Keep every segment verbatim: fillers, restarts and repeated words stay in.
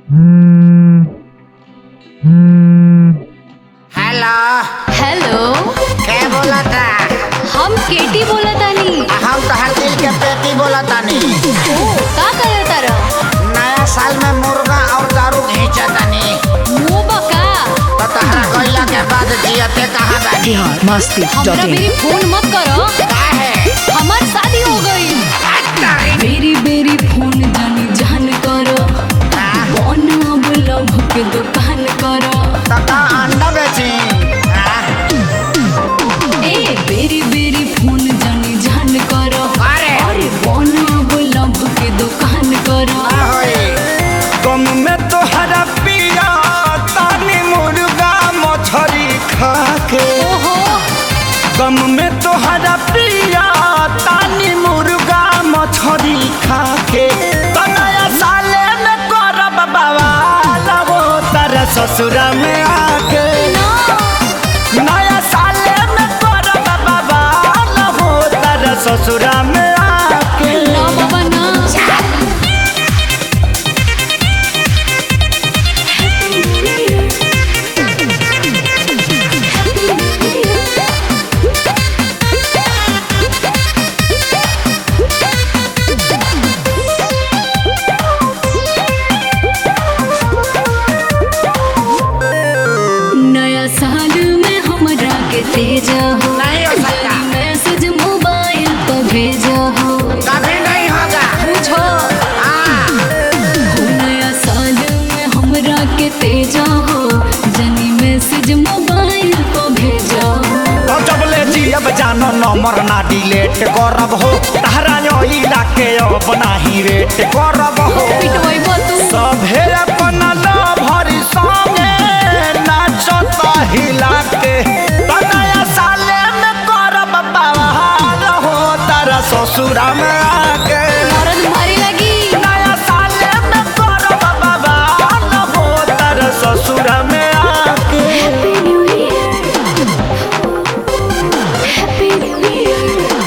Hello hello, क्या बोला था? हम केटी बोला तानी। हम तो हर दिल के पेटी बोला तानी। ओ, का करे तारा? नया साल में मुर्गा और दारू घींचा तानी। मुंह बका। तो तहरा गइला के बाद जियते कहाँ बानी? बिहार मस्ती हमरा डॉट इन। मेरी फोन मत करो। काहे? हमार शादी हो गई। बेरी बेरी फोन जानी जान करो। कौन अब लव के दुकान करो। तका अंडा बेची। ए बेरी बेरी फोन जानी जान करो। अरे अरे कौन अब लव के दुकान करो। गम में तो हरा पिया तानी मुर्गा मछरी खाके। ओहो, गम में तो हरा पिया तानी मुर्गा मछरी खाके। तो नया साले में करब बवाल वो तारा ससुरा में आके। नया साले में करब बवाल वो तारा ससुरा में आके। ना बाबा ना। नया साल में हमरा के तेजा हो। नहीं हो सकता। मैसेज मोबाइल पर भेजा हो। कभी नहीं होगा। पूछो। हाँ। हो नया साल में हमरा के तेजा हो। जनी मैसेज मोबाइल पर भेजा हो। तो जब ले जियब जानो नंबर ना डिलीट करब हो। तहरा इला के अब नाही वेट करब हो। पिटवाई तू। सभे अपन लभरी संगे नाचत हिला के। तो नया साले में करब बवाल हो तारा ससुरा में आके। मरद मारी लगी। नया साले में करब बवाल हो तारा ससुरा में आके। Happy new year. Happy new year.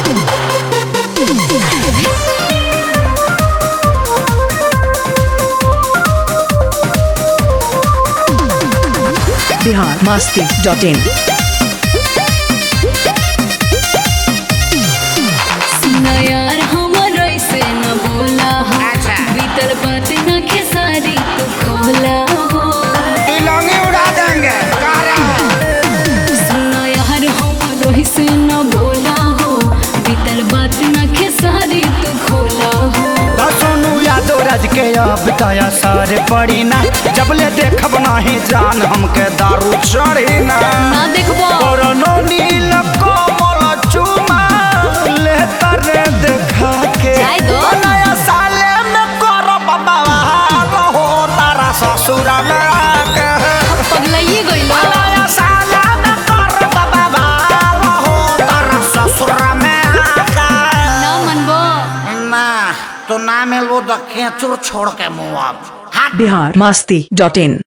Bihar Masti dot in. सुना यार हमर ऐसे न बोला हो। अच्छा। बीतल बात न खेसारी तू खोला हो। तिलंगी उड़ा देंगे। कह रहे हैं। सुना यार हमर ऐसे न बोला हो। बीतल बात न खेसारी तू खोला हो। तो सोनू यादव राज के अब दया सर पड़ी ना। जब ले देखब नाही जान हमके दारू चढ़ी ना। ना देखबो। कोरोनो नील कोमल चुमा ले तरे देखा के। जाय दो। तो नया साले में करब बवाल हो तारा ससुरा में आके। पगलाइए गइलो। नया साले में करब बवाल हो तारा ससुरा में आके। ना मनबो। ना तो ना मिलो तो खेचुर छोड़ के मुँह अब। बिहार मस्ती डॉट इन।